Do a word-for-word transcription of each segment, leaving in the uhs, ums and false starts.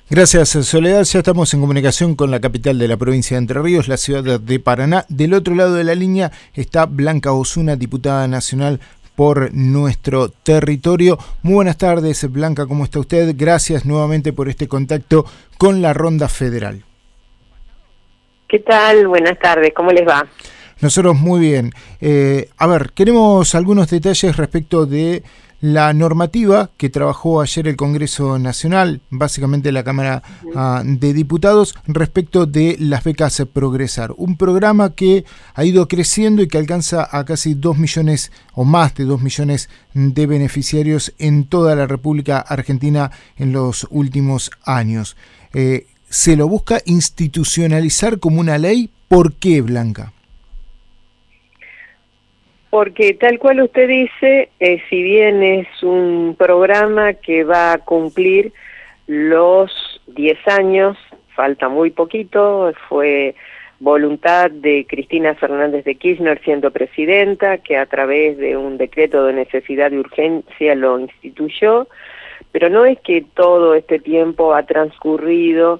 Gracias, Soledad. Ya estamos en comunicación con la capital de la provincia de Entre Ríos, la ciudad de Paraná. Del otro lado de la línea está Blanca Osuna, diputada nacional por nuestro territorio. Muy buenas tardes, Blanca, ¿cómo está usted? Gracias nuevamente por este contacto con la Ronda Federal. ¿Qué tal? Buenas tardes, ¿cómo les va? Nosotros muy bien. Eh, a ver, queremos algunos detalles respecto de la normativa que trabajó ayer el Congreso Nacional, básicamente la Cámara uh, de Diputados, respecto de las becas Progresar. Un programa que ha ido creciendo y que alcanza a casi dos millones o más de dos millones de beneficiarios en toda la República Argentina en los últimos años. Eh, se lo busca institucionalizar como una ley. ¿Por qué, Blanca? Porque tal cual usted dice, eh, si bien es un programa que va a cumplir los diez años, falta muy poquito, fue voluntad de Cristina Fernández de Kirchner siendo presidenta, que a través de un decreto de necesidad y urgencia lo instituyó, pero no es que todo este tiempo ha transcurrido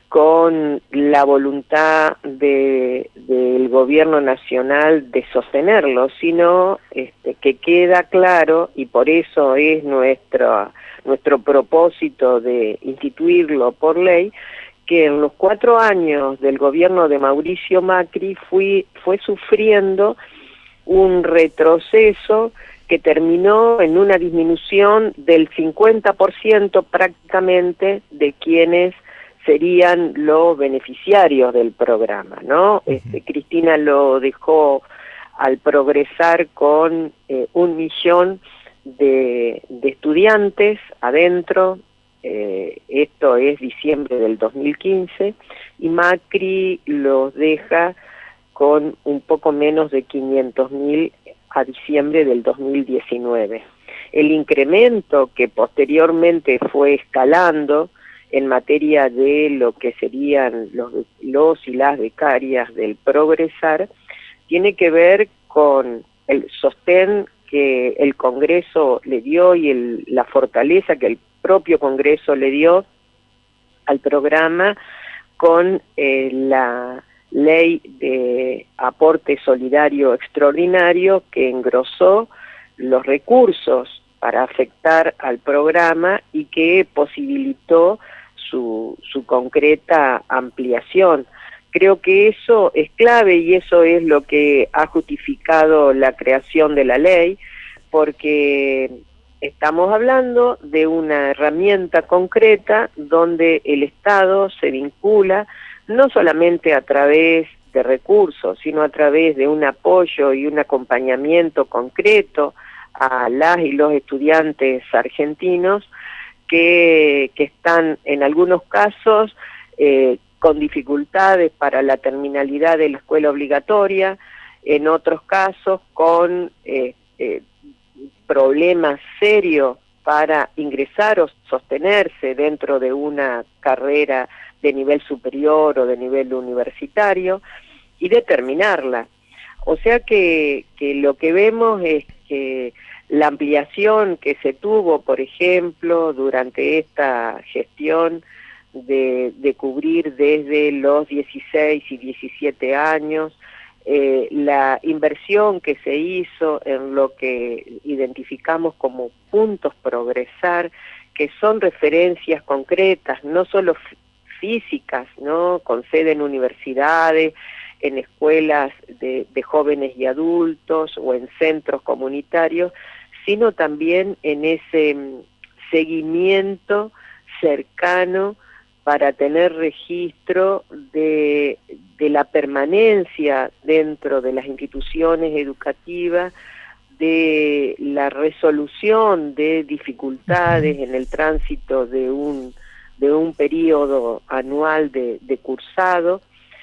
con la voluntad de, del gobierno nacional de sostenerlo, sino este, que queda claro, y por eso es nuestro, nuestro propósito de instituirlo por ley, que en los cuatro años del gobierno de Mauricio Macri fui, fue sufriendo un retroceso que terminó en una disminución del cincuenta por ciento prácticamente de quienes serían los beneficiarios del programa, ¿no? Uh-huh. Este, Cristina lo dejó al Progresar con eh, un millón de, de estudiantes adentro, eh, esto es diciembre del dos mil quince, y Macri los deja con un poco menos de quinientos mil a diciembre del dos mil diecinueve. El incremento que posteriormente fue escalando en materia de lo que serían los, los y las becarias del Progresar, tiene que ver con el sostén que el Congreso le dio y el, la fortaleza que el propio Congreso le dio al programa con eh, la ley de aporte solidario extraordinario que engrosó los recursos para afectar al programa y que posibilitó su, su concreta ampliación. Creo que eso es clave y eso es lo que ha justificado la creación de la ley, porque estamos hablando de una herramienta concreta donde el Estado se vincula no solamente a través de recursos, sino a través de un apoyo y un acompañamiento concreto a las y los estudiantes argentinos que, que están en algunos casos eh, con dificultades para la terminalidad de la escuela obligatoria, en otros casos con eh, eh, problemas serios para ingresar o sostenerse dentro de una carrera de nivel superior o de nivel universitario y de terminarla. O sea que, que lo que vemos es que la ampliación que se tuvo, por ejemplo, durante esta gestión de, de cubrir desde los dieciséis y diecisiete años, eh, la inversión que se hizo en lo que identificamos como puntos Progresar, que son referencias concretas, no solo físicas, ¿no? Con sede en universidades, en escuelas de, de jóvenes y adultos o en centros comunitarios, sino también en ese seguimiento cercano para tener registro de, de la permanencia dentro de las instituciones educativas, de la resolución de dificultades en el tránsito de un, de un periodo anual de, de cursado.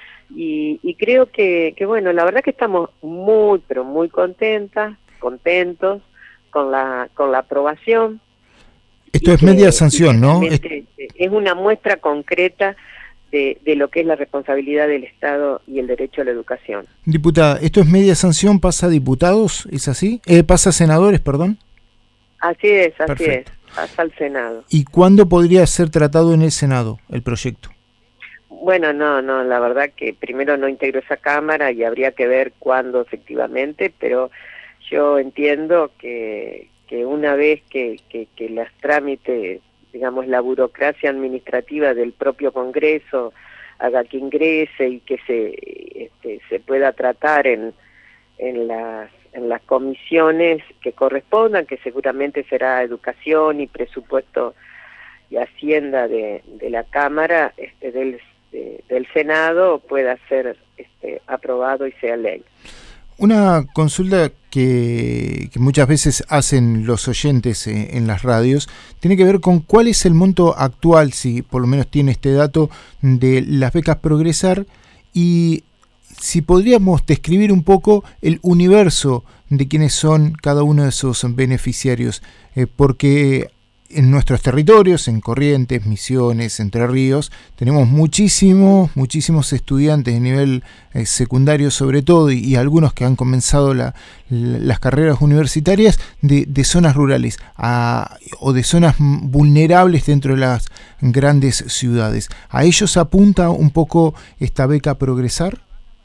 Y, y creo que, que, bueno, la verdad que estamos muy, pero muy contentas, contentos con la, con la aprobación. Esto es que, media sanción, ¿no? Es una muestra concreta de, de lo que es la responsabilidad del Estado y el derecho a la educación. Diputada, ¿esto es media sanción? ¿Pasa a diputados? ¿Es así? Eh, ¿Pasa a senadores, perdón? Así es, así Perfecto. es. pasa al Senado. ¿Y cuándo podría ser tratado en el Senado el proyecto? Bueno, no, no, la verdad que primero no integro esa Cámara y habría que ver cuándo efectivamente, pero yo entiendo que, que una vez que, que, que los trámites, digamos, la burocracia administrativa del propio Congreso haga que ingrese y que se, este, se pueda tratar en, en, las, en las comisiones que correspondan, que seguramente será Educación y Presupuesto y Hacienda de, de la Cámara, este, del De, del Senado, pueda ser este, aprobado y sea ley. Una consulta que, que muchas veces hacen los oyentes eh, en las radios tiene que ver con cuál es el monto actual, si por lo menos tiene este dato, de las becas Progresar, y si podríamos describir un poco el universo de quiénes son cada uno de esos beneficiarios, eh, porque en nuestros territorios, en Corrientes, Misiones, Entre Ríos, tenemos muchísimos, muchísimos estudiantes de nivel eh, secundario sobre todo, y, y algunos que han comenzado la, la, las carreras universitarias de, de zonas rurales a, o de zonas vulnerables dentro de las grandes ciudades. ¿A ellos apunta un poco esta beca Progresar?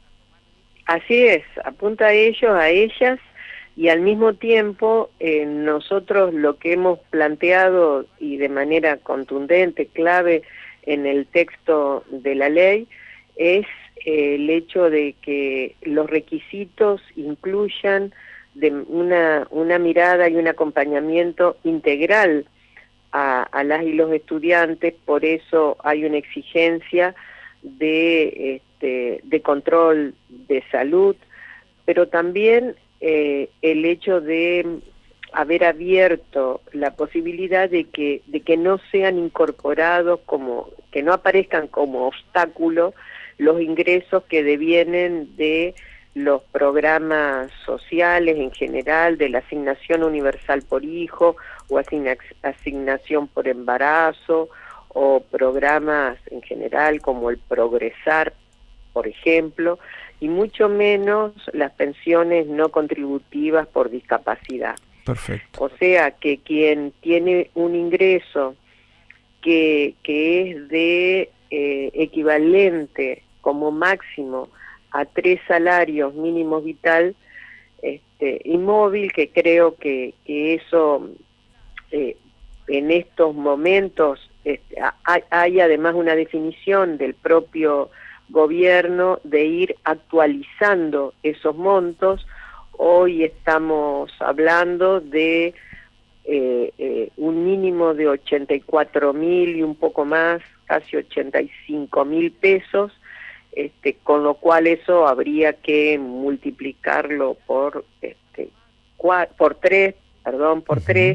Así es, apunta a ellos, a ellas, y al mismo tiempo eh, nosotros lo que hemos planteado y de manera contundente, clave en el texto de la ley, es eh, el hecho de que los requisitos incluyan de una, una mirada y un acompañamiento integral a, a las y los estudiantes. Por eso hay una exigencia de, este, de control de salud, pero también Eh, el hecho de haber abierto la posibilidad de que de que no sean incorporados como, que no aparezcan como obstáculo los ingresos que devienen de los programas sociales en general, de la asignación universal por hijo o asigna, asignación por embarazo, o programas en general como el Progresar, por ejemplo, y mucho menos las pensiones no contributivas por discapacidad. Perfecto. O sea que quien tiene un ingreso que, que es de eh, equivalente como máximo a tres salarios mínimos vital este, y móvil, que creo que, que eso eh, en estos momentos este, hay, hay además una definición del propio gobierno de ir actualizando esos montos. Hoy estamos hablando de eh, eh, un mínimo de ochenta y cuatro mil y un poco más, casi ochenta y cinco mil pesos, este, con lo cual eso habría que multiplicarlo por este, cuatro, por tres, perdón, por uh-huh. tres,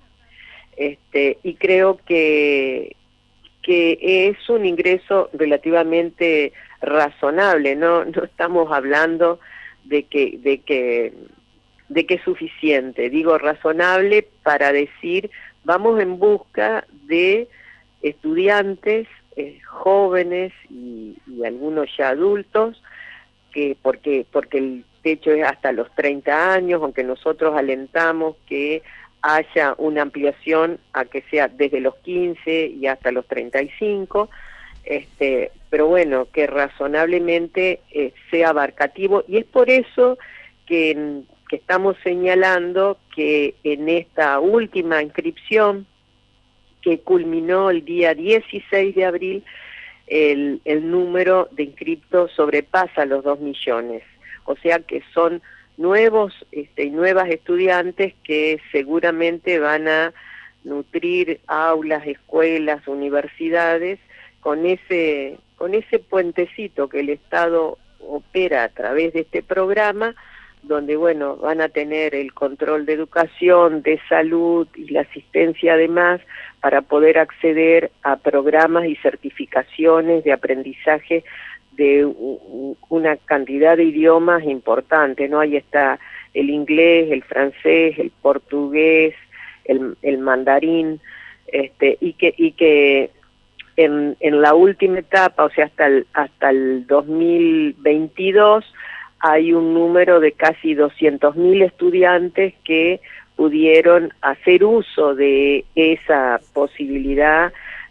este, y creo que que es un ingreso relativamente razonable, no no estamos hablando de que de que de que es suficiente, digo razonable para decir vamos en busca de estudiantes eh, jóvenes y, y algunos ya adultos, que porque porque el techo es hasta los treinta años, aunque nosotros alentamos que haya una ampliación a que sea desde los quince y hasta los treinta y cinco, este, pero bueno, que razonablemente eh, sea abarcativo, y es por eso que, que estamos señalando que en esta última inscripción, que culminó el día dieciséis de abril, el, el número de inscriptos sobrepasa los dos millones, o sea que son nuevos este, y nuevas estudiantes que seguramente van a nutrir aulas, escuelas, universidades con ese con ese puentecito que el Estado opera a través de este programa, donde bueno, van a tener el control de educación, de salud y la asistencia además para poder acceder a programas y certificaciones de aprendizaje de una cantidad de idiomas importantes, ¿no? Ahí está el inglés, el francés, el portugués, el, el mandarín, este, y que y que en, en la última etapa, o sea, hasta el, hasta el dos mil veintidós, hay un número de casi doscientos mil estudiantes que pudieron hacer uso de esa posibilidad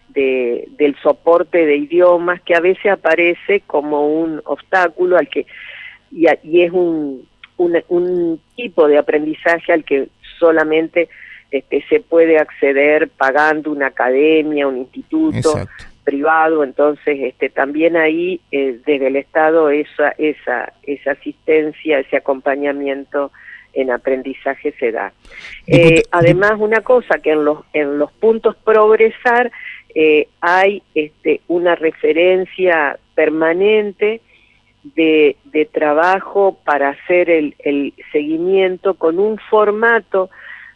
de, del soporte de idiomas, que a veces aparece como un obstáculo al que y, a, y es un, un, un tipo de aprendizaje al que solamente este, se puede acceder pagando una academia, un instituto. Exacto. Privado. Entonces este, también ahí eh, desde el Estado esa, esa, esa asistencia, ese acompañamiento en aprendizaje se da. Eh, además, una cosa que en los, en los puntos progresar eh, hay este, una referencia permanente de, de trabajo para hacer el, el seguimiento con un formato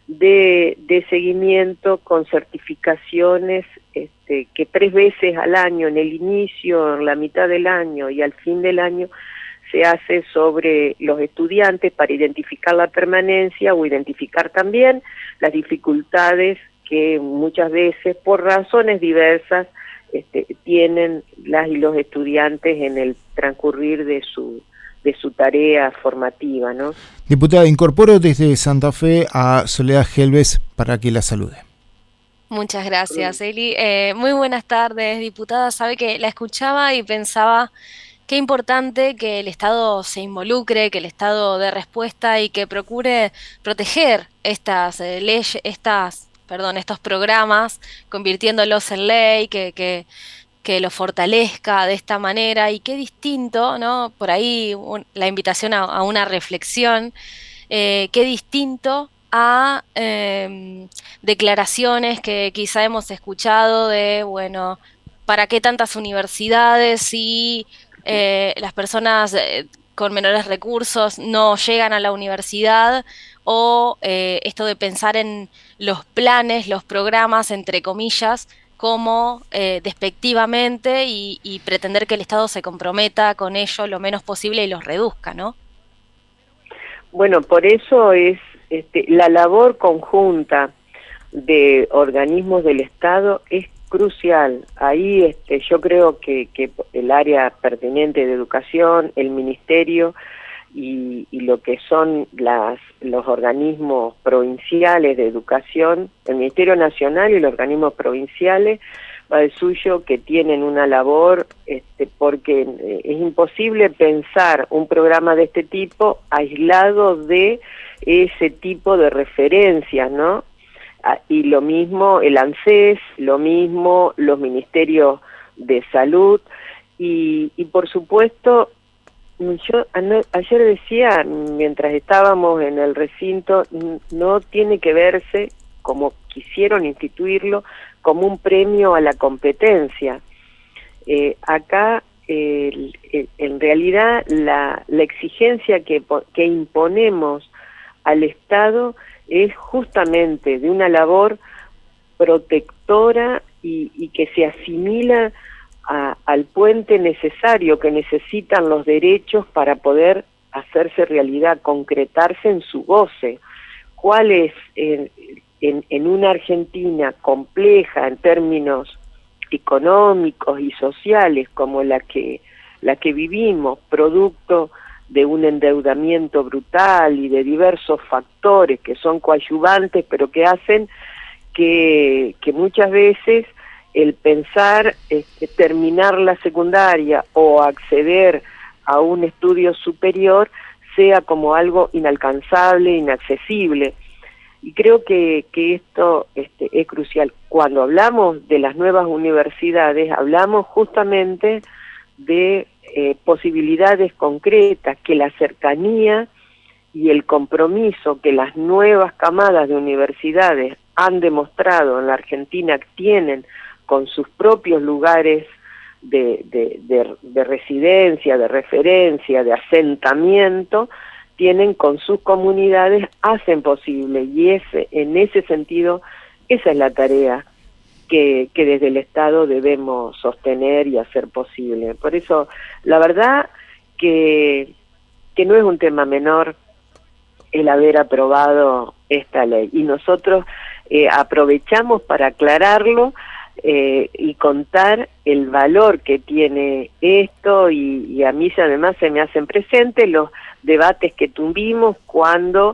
de, de seguimiento con certificaciones este, que tres veces al año, en el inicio, en la mitad del año y al fin del año, se hace sobre los estudiantes para identificar la permanencia o identificar también las dificultades que muchas veces, por razones diversas, este, tienen las y los estudiantes en el transcurrir de su de su tarea formativa, ¿no? Diputada, incorporo desde Santa Fe a Soledad Gelbes para que la salude. Muchas gracias, Eli. Eh, muy buenas tardes, diputada. Sabe que la escuchaba y pensaba qué importante que el Estado se involucre, que el Estado dé respuesta y que procure proteger estas eh, leyes, estas, perdón, estos programas, convirtiéndolos en ley, que, que que lo fortalezca de esta manera, y qué distinto, ¿no? Por ahí un, la invitación a, a una reflexión, eh, qué distinto a eh, declaraciones que quizá hemos escuchado de, bueno, ¿para qué tantas universidades si eh, las personas eh, con menores recursos no llegan a la universidad? O eh, esto de pensar en los planes, los programas, entre comillas, como eh, despectivamente y, y pretender que el Estado se comprometa con ello lo menos posible y los reduzca, ¿no? Bueno, por eso es este, la labor conjunta de organismos del Estado es crucial. Ahí este, yo creo que, que el área pertinente de educación, el ministerio y, y lo que son las los organismos provinciales de educación, el Ministerio Nacional y los organismos provinciales, va de suyo que tienen una labor, este, porque es imposible pensar un programa de este tipo aislado de ese tipo de referencias, ¿no? Y lo mismo el ANSES, lo mismo los ministerios de salud, y, y por supuesto, yo ayer decía, mientras estábamos en el recinto, no tiene que verse, como quisieron instituirlo, como un premio a la competencia. Eh, acá, eh, en realidad, la, la exigencia que, que imponemos al Estado es justamente de una labor protectora y, y que se asimila a, al puente necesario que necesitan los derechos para poder hacerse realidad, concretarse en su goce. ¿Cuál es en, en, en una Argentina compleja en términos económicos y sociales como la que, la que vivimos, producto de un endeudamiento brutal y de diversos factores que son coadyuvantes, pero que hacen que, que muchas veces el pensar este, terminar la secundaria o acceder a un estudio superior sea como algo inalcanzable, inaccesible. Y creo que, que esto este, es crucial. Cuando hablamos de las nuevas universidades, hablamos justamente de eh, posibilidades concretas, que la cercanía y el compromiso que las nuevas camadas de universidades han demostrado en la Argentina que tienen con sus propios lugares de, de, de, de residencia, de referencia, de asentamiento, tienen con sus comunidades, hacen posible, y ese, en ese sentido, esa es la tarea que, que desde el Estado debemos sostener y hacer posible. Por eso, la verdad que, que no es un tema menor el haber aprobado esta ley, y nosotros eh, aprovechamos para aclararlo eh, y contar el valor que tiene esto, y, y a mí además se me hacen presentes los debates que tuvimos cuando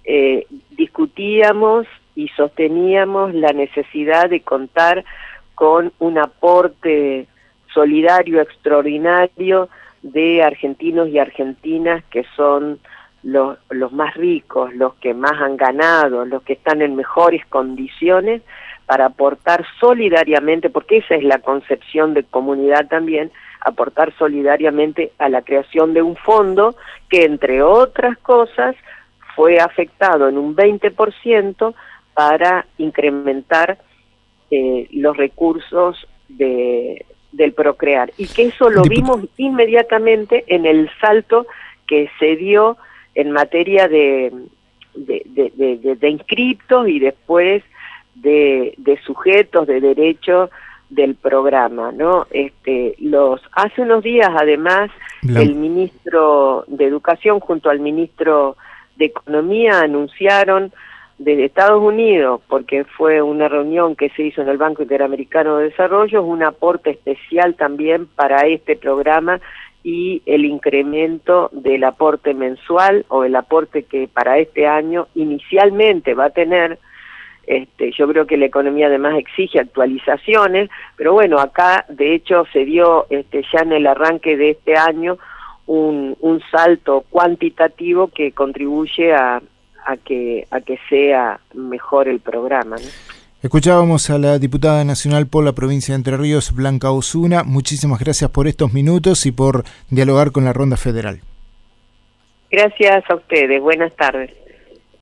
eh, discutíamos y sosteníamos la necesidad de contar con un aporte solidario extraordinario de argentinos y argentinas que son los, los más ricos, los que más han ganado, los que están en mejores condiciones, para aportar solidariamente, porque esa es la concepción de comunidad también, aportar solidariamente a la creación de un fondo que, entre otras cosas, fue afectado en un veinte por ciento para incrementar eh, los recursos de, del Procrear. Y que eso lo vimos inmediatamente en el salto que se dio en materia de, de, de, de, de, de inscriptos y después de, de sujetos de derecho del programa, ¿no? Este, los hace unos días, además, La... el ministro de Educación junto al ministro de Economía anunciaron desde Estados Unidos, porque fue una reunión que se hizo en el Banco Interamericano de Desarrollo, un aporte especial también para este programa y el incremento del aporte mensual o el aporte que para este año inicialmente va a tener. Este, yo creo que la economía además exige actualizaciones, pero bueno, acá de hecho se dio este, ya en el arranque de este año un, un salto cuantitativo que contribuye a, a, que, a que sea mejor el programa, ¿no? Escuchábamos a la diputada nacional por la provincia de Entre Ríos, Blanca Osuna. Muchísimas gracias por estos minutos y por dialogar con la Ronda Federal. Gracias a ustedes, buenas tardes.